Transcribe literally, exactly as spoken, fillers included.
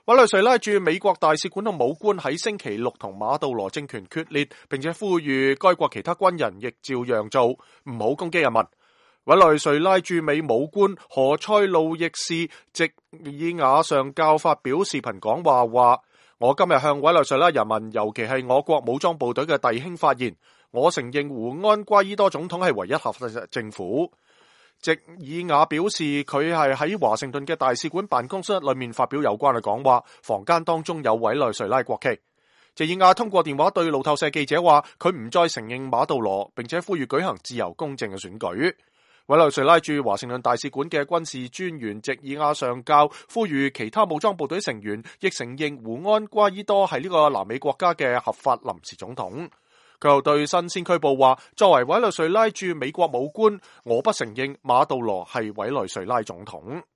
委內瑞拉駐美國大使館同武官喺星期六同馬杜羅政權決裂，並且呼籲該國其他軍人亦照樣做，唔好攻擊人民。委內瑞拉駐美武官何塞路易斯直爾瓦上校發表視頻講話，話我今日向委內瑞拉人民，尤其係我國武裝部隊嘅弟兄發言，我承認胡安瓜伊多總統係唯一合法嘅政府。直爾瓦表示，佢係喺華盛頓嘅大使館辦公室裏面發表有關嘅講話，房間當中有委內瑞拉國旗。直爾瓦通過電話對路透社記者話，佢唔再承認馬杜羅，並且呼籲舉行自由公正嘅選舉。委內瑞拉駐華盛頓大使館嘅軍事專員直爾瓦上校呼籲其他武裝部隊成員亦承認胡安瓜伊多係呢個南美國家嘅合法臨時總統。佢又對新鮮驅報話，作為委內瑞拉駐美國武官，我不承認馬杜羅係委內瑞拉總統。